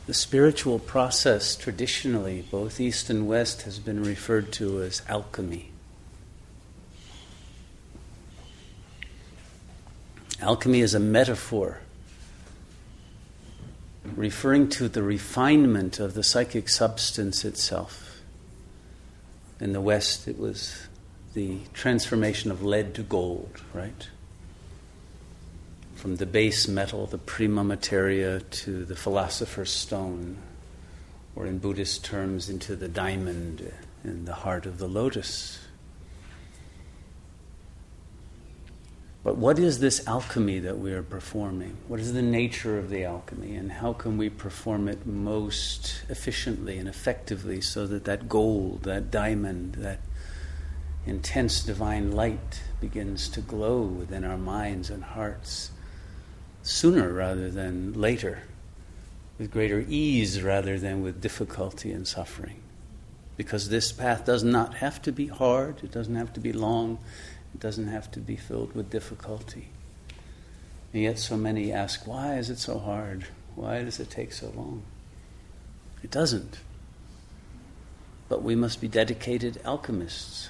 The spiritual process, traditionally, both East and West, has been referred to as alchemy. Alchemy is a metaphor referring to the refinement of the psychic substance itself. In the West, it was the transformation of lead to gold, right? From the base metal, the prima materia, to the philosopher's stone, or in Buddhist terms, into the diamond in the heart of the lotus. But what is this alchemy that we are performing? What is the nature of the alchemy, and how can we perform it most efficiently and effectively so that that gold, that diamond, that intense divine light begins to glow within our minds and hearts sooner rather than later, with greater ease rather than with difficulty and suffering? Because this path does not have to be hard, it doesn't have to be long, it doesn't have to be filled with difficulty. And yet so many ask, why is it so hard? Why does it take so long? It doesn't. But we must be dedicated alchemists.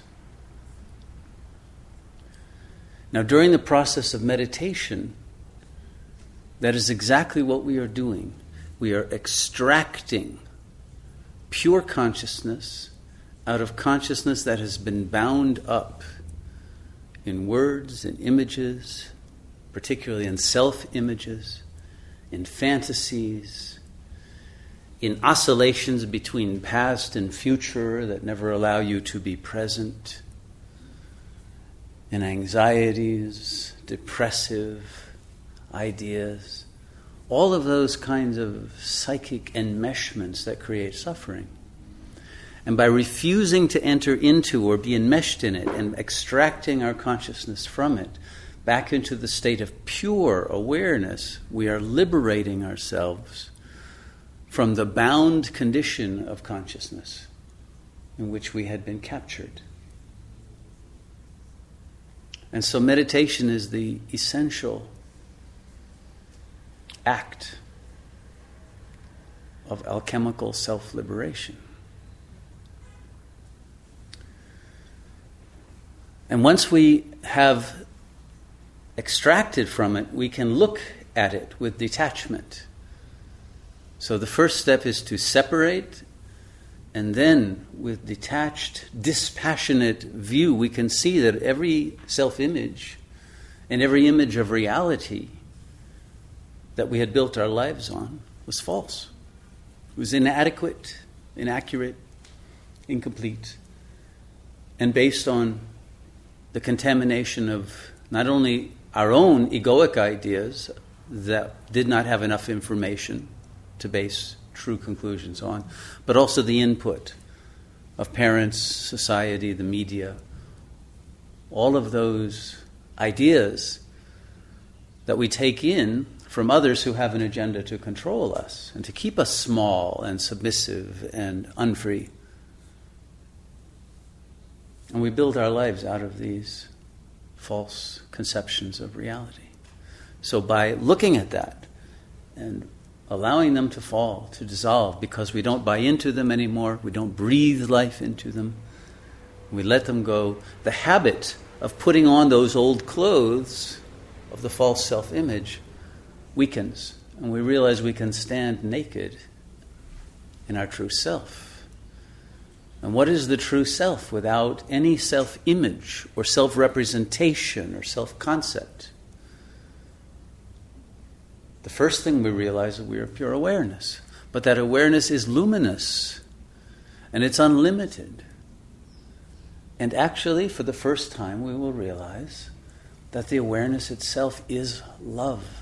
Now, during the process of meditation, that is exactly what we are doing. We are extracting pure consciousness out of consciousness that has been bound up in words and images, particularly in self-images, in fantasies, in oscillations between past and future that never allow you to be present, in anxieties, depressive ideas, all of those kinds of psychic enmeshments that create suffering. And by refusing to enter into or be enmeshed in it and extracting our consciousness from it back into the state of pure awareness, we are liberating ourselves from the bound condition of consciousness in which we had been captured. And so meditation is the essential act of alchemical self-liberation. And once we have extracted from it, we can look at it with detachment. So the first step is to separate, and then with detached, dispassionate view, we can see that every self-image and every image of reality that we had built our lives on was false. It was inadequate, inaccurate, incomplete, and based on the contamination of not only our own egoic ideas that did not have enough information to base true conclusions on, but also the input of parents, society, the media, all of those ideas that we take in from others who have an agenda to control us and to keep us small and submissive and unfree. And we build our lives out of these false conceptions of reality. So by looking at that and allowing them to fall, to dissolve, because we don't buy into them anymore, we don't breathe life into them, we let them go, the habit of putting on those old clothes of the false self-image weakens, and we realize we can stand naked in our true self. And what is the true self without any self-image or self-representation or self-concept? The first thing we realize is we are pure awareness, but that awareness is luminous and it's unlimited. And actually, for the first time, we will realize that the awareness itself is love.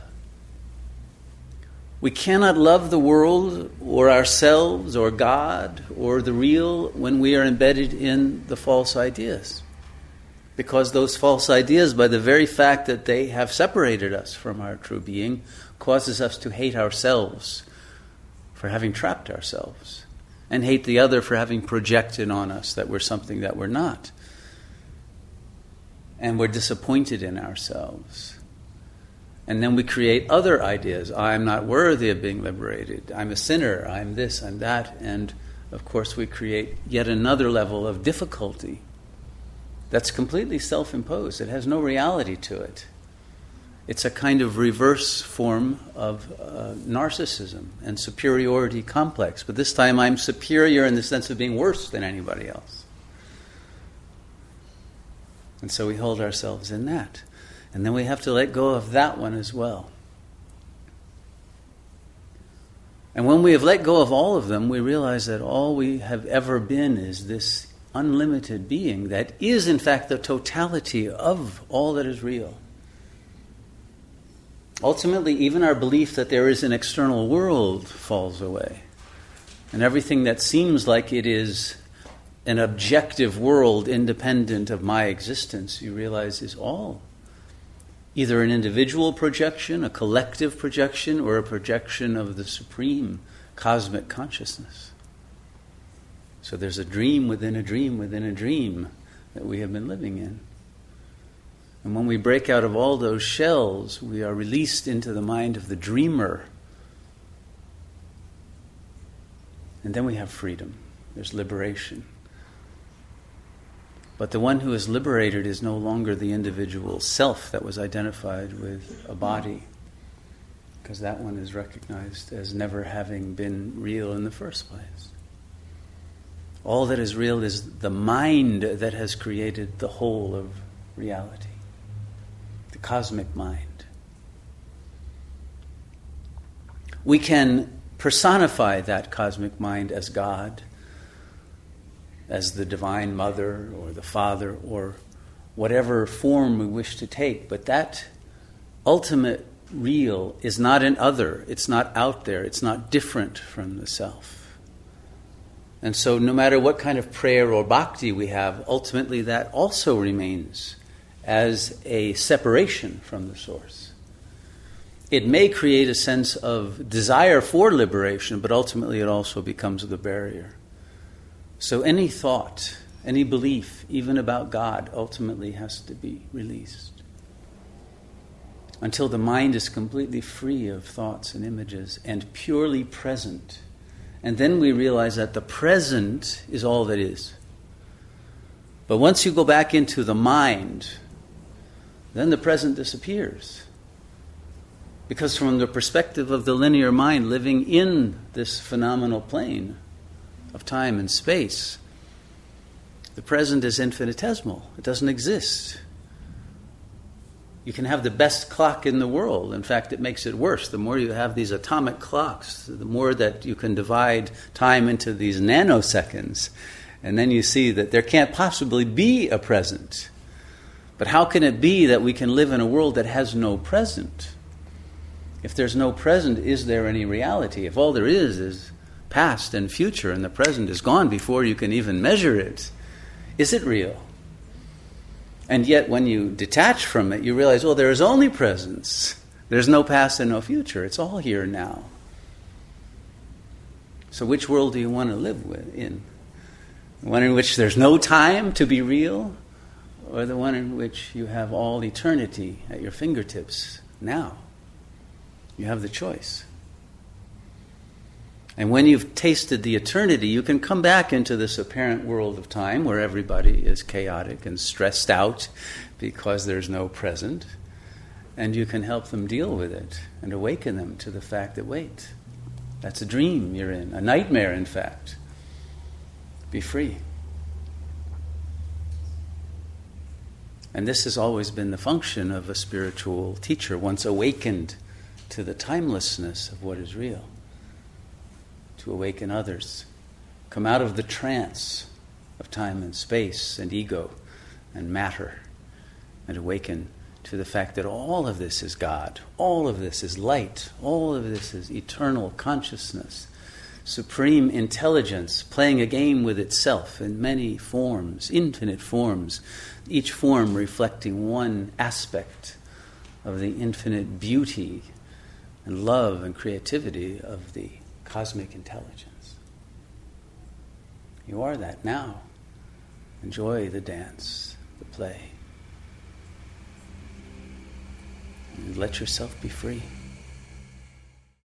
We cannot love the world or ourselves or God or the real when we are embedded in the false ideas. Because those false ideas, by the very fact that they have separated us from our true being, causes us to hate ourselves for having trapped ourselves and hate the other for having projected on us that we're something that we're not. And we're disappointed in ourselves. And then we create other ideas. I'm not worthy of being liberated. I'm a sinner. I'm this, I'm that. And, of course, we create yet another level of difficulty that's completely self-imposed. It has no reality to it. It's a kind of reverse form of narcissism and superiority complex. But this time I'm superior in the sense of being worse than anybody else. And so we hold ourselves in that. And then we have to let go of that one as well. And when we have let go of all of them, we realize that all we have ever been is this unlimited being that is, in fact, the totality of all that is real. Ultimately, even our belief that there is an external world falls away. And everything that seems like it is an objective world independent of my existence, you realize is all either an individual projection, a collective projection, or a projection of the supreme cosmic consciousness. So there's a dream within a dream within a dream that we have been living in. And when we break out of all those shells, we are released into the mind of the dreamer. And then we have freedom. There's liberation. But the one who is liberated is no longer the individual self that was identified with a body, because that one is recognized as never having been real in the first place. All that is real is the mind that has created the whole of reality, the cosmic mind. We can personify that cosmic mind as God, as the Divine Mother or the Father or whatever form we wish to take. But that ultimate real is not an other. It's not out there. It's not different from the self. And so no matter what kind of prayer or bhakti we have, ultimately that also remains as a separation from the source. It may create a sense of desire for liberation, but ultimately it also becomes the barrier. So any thought, any belief, even about God, ultimately has to be released. Until the mind is completely free of thoughts and images and purely present. And then we realize that the present is all that is. But once you go back into the mind, then the present disappears. Because from the perspective of the linear mind living in this phenomenal plane of time and space, the present is infinitesimal. It doesn't exist. You can have the best clock in the world. In fact, it makes it worse. The more you have these atomic clocks, the more that you can divide time into these nanoseconds. And then you see that there can't possibly be a present. But how can it be that we can live in a world that has no present? If there's no present, is there any reality? If all there is past and future, and the present is gone before you can even measure it, is it real? And yet when you detach from it, you realize, there is only presence. There's no past and no future. It's all here now. So which world do you want to live in? The one in which there's no time to be real, or the one in which you have all eternity at your fingertips now? You have the choice. And when you've tasted the eternity, you can come back into this apparent world of time where everybody is chaotic and stressed out because there's no present. And you can help them deal with it and awaken them to the fact that, wait, that's a dream you're in, a nightmare, in fact. Be free. And this has always been the function of a spiritual teacher, once awakened to the timelessness of what is real. To awaken others, come out of the trance of time and space and ego and matter, and awaken to the fact that all of this is God, all of this is light, all of this is eternal consciousness, supreme intelligence playing a game with itself in many forms, infinite forms, each form reflecting one aspect of the infinite beauty and love and creativity of the cosmic intelligence. You are that now. Enjoy the dance, the play. and let yourself be free.